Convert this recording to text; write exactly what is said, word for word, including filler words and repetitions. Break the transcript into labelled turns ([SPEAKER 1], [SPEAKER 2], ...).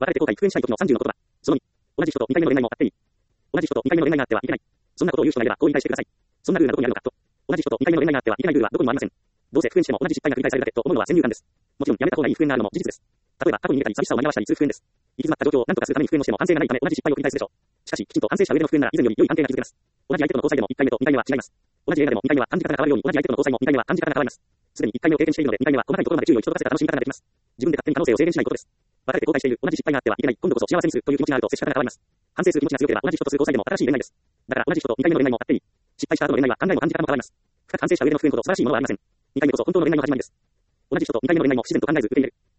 [SPEAKER 1] 別れて後悔復縁したい時のさんじゅうの言葉。そのに、同じ人とにかいめの恋愛もあっていい。同じ人とにかいめの恋愛があってはいけない。そんなことを言う人がいれば、こう理解してください。そんなルールがどこにあるのかと。同じ人とにかいめの恋愛があってはいけないルールはどこにもありません。どうせ復縁しても同じ失敗が繰り返されるだけと思うのは先入観です。もちろんやめた方がいい復縁があるのも事実です。例えば過去に入れたり寂しさを紛らわしたりする復縁です。行き詰まった状況を何とかするために復縁をしても反省がないため同じ失敗を繰り返すでしょう。しかし、きちんと反省した上での復縁なら以前より良い関係が築けます。同じ相手との交際でもいっかいめとにかいめは違います。同じ映画でもにかいめは感じ方が変わるように同じ相手との交際もにかいめは感じ方が変わります。すでにいっかいめを経験しているのでにかいめは細かいところまで注意を行き届かせた楽しみ方ができます。自分で勝手に可能性を制限しないことです。別れて後悔している同じ失敗があってはいけない今度こそ幸せにするという気持ちがあると接し方が変わります。反省する気持ちが強ければ同じ人とする交際でも新しい恋愛です。だから同じ人とにかいめの恋愛もあっていい。失敗した後の恋愛は考えも感じ方も変わります。深く反省した上での復縁ほど素晴らしいものはありません。にかいめこそ本当の恋愛の始まりです。同じ人とにかいめの恋愛も自然と考えず受け入れる。